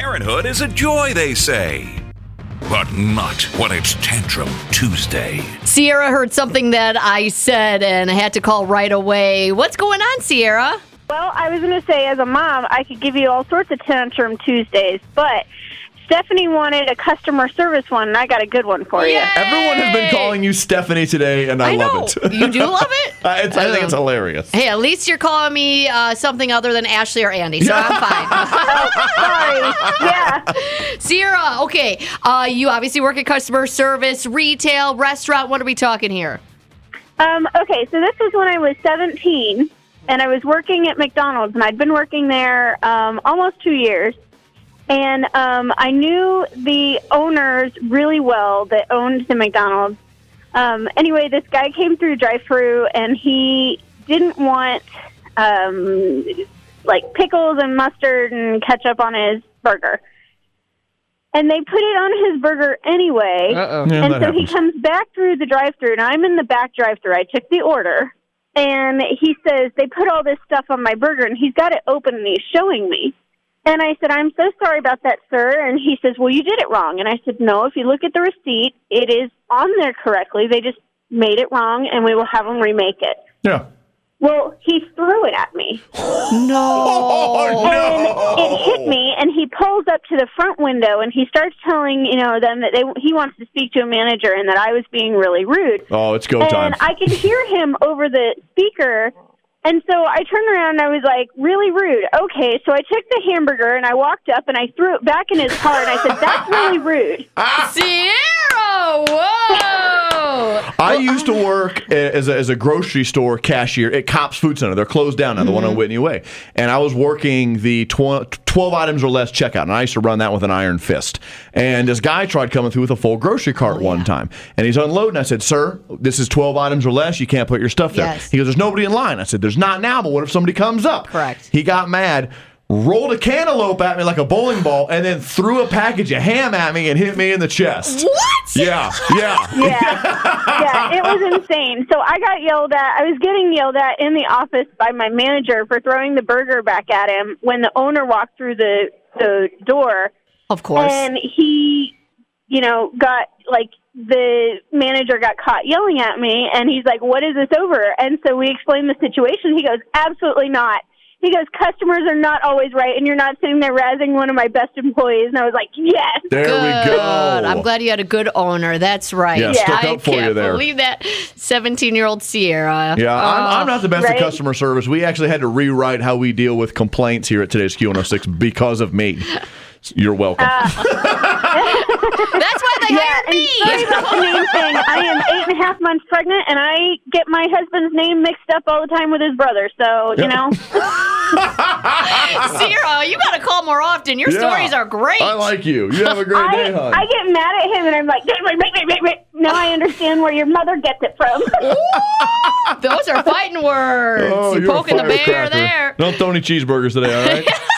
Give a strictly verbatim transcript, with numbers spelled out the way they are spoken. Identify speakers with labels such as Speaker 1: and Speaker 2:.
Speaker 1: Parenthood is a joy, they say. But not when it's Tantrum Tuesday.
Speaker 2: Sierra heard something that I said and had to call right away. What's going on, Sierra?
Speaker 3: Well, I was going to say, as a mom, I could give you all sorts of Tantrum Tuesdays, but Stephanie wanted a customer service one, and I got a good one for you.
Speaker 2: Yay!
Speaker 4: Everyone has been calling you Stephanie today, and I,
Speaker 2: I
Speaker 4: love
Speaker 2: know.
Speaker 4: it.
Speaker 2: You do love it?
Speaker 4: Uh, it's, I think it's hilarious.
Speaker 2: Hey, at least you're calling me uh, something other than Ashley or Andy, so I'm fine.
Speaker 3: Oh, sorry. Yeah.
Speaker 2: Sierra, okay. Uh, you obviously work at customer service, retail, restaurant. What are we talking here?
Speaker 3: Um, okay, so this was when I was seventeen, and I was working at McDonald's, and I'd been working there um, almost two years. And um, I knew the owners really well that owned the McDonald's. Um, anyway, this guy came through drive-thru, and he didn't want um, like pickles and mustard and ketchup on his burger. And they put it on his burger anyway.
Speaker 2: Uh-oh.
Speaker 4: Yeah,
Speaker 3: and
Speaker 4: that
Speaker 3: so he
Speaker 4: happens.
Speaker 3: comes back through the drive-thru, and I'm in the back drive-thru. I took the order, and he says, they put all this stuff on my burger, and he's got it open, and he's showing me. And I said, I'm so sorry about that, sir. And he says, well, you did it wrong. And I said, no, if you look at the receipt, it is on there correctly. They just made it wrong, and we will have them remake it.
Speaker 4: Yeah.
Speaker 3: Well, he threw it at me.
Speaker 2: No.
Speaker 3: And it hit me, and he pulls up to the front window, and he starts telling, you know, them that they, he wants to speak to a manager and that I was being really rude.
Speaker 4: Oh, it's go
Speaker 3: and
Speaker 4: time.
Speaker 3: I could hear him over the speaker. And so I turned around and I was like, really rude. Okay, so I took the hamburger and I walked up and I threw it back in his car and I said, that's really rude.
Speaker 2: Sierra, whoa.
Speaker 4: I used to work as a, as a grocery store cashier at Cops Food Center. They're closed down now, the one on Whitney Way. And I was working the tw- twelve items or less checkout, and I used to run that with an iron fist. And this guy tried coming through with a full grocery cart
Speaker 2: Oh,
Speaker 4: one
Speaker 2: yeah.
Speaker 4: time. And he's unloading. I said, sir, this is twelve items or less. You can't put your stuff there.
Speaker 2: Yes.
Speaker 4: He goes, there's nobody in line. I said, there's not now, but what if somebody comes up?
Speaker 2: Correct.
Speaker 4: He got mad, rolled a cantaloupe at me like a bowling ball, and then threw a package of ham at me and hit me in the chest.
Speaker 2: What?
Speaker 4: Yeah, yeah.
Speaker 3: Yeah, yeah, it was insane. So I got yelled at. I was getting yelled at in the office by my manager for throwing the burger back at him when the owner walked through the, the door.
Speaker 2: Of course.
Speaker 3: And he, you know, got, like, the manager got caught yelling at me, and he's like, what is this over? And so we explained the situation. He goes, absolutely not. He goes, customers are not always right, and you're not sitting there razzing one of my best employees. And I was like, yes.
Speaker 4: There
Speaker 2: Good.
Speaker 4: we go.
Speaker 2: I'm glad you had a good owner. That's right.
Speaker 4: Yeah, stuck
Speaker 2: I
Speaker 4: up for you
Speaker 2: can't
Speaker 4: there.
Speaker 2: believe that seventeen-year-old Sierra.
Speaker 4: Yeah, I'm, I'm not the best
Speaker 3: Right?
Speaker 4: at customer service. We actually had to rewrite how we deal with complaints here at today's Q one oh six because of me. You're welcome.
Speaker 2: That's why they
Speaker 3: Yeah,
Speaker 2: hired
Speaker 3: and
Speaker 2: me.
Speaker 3: sorry about the name thing. I am eight and a half months pregnant, and I get my husband's name mixed up all the time with his brother. So, you
Speaker 4: Yeah.
Speaker 3: know.
Speaker 2: Sierra, you got to call more often. Your
Speaker 4: Yeah.
Speaker 2: stories are great.
Speaker 4: I like you. You have a great
Speaker 3: I,
Speaker 4: day, hon.
Speaker 3: I get mad at him, and I'm like, wait, wait, wait, wait, wait, wait. Now I understand where your mother gets it from.
Speaker 2: Those are fighting words.
Speaker 4: Oh,
Speaker 2: You're
Speaker 4: you're a
Speaker 2: poking the bear
Speaker 4: firecracker.
Speaker 2: there.
Speaker 4: Don't throw any cheeseburgers today, all right?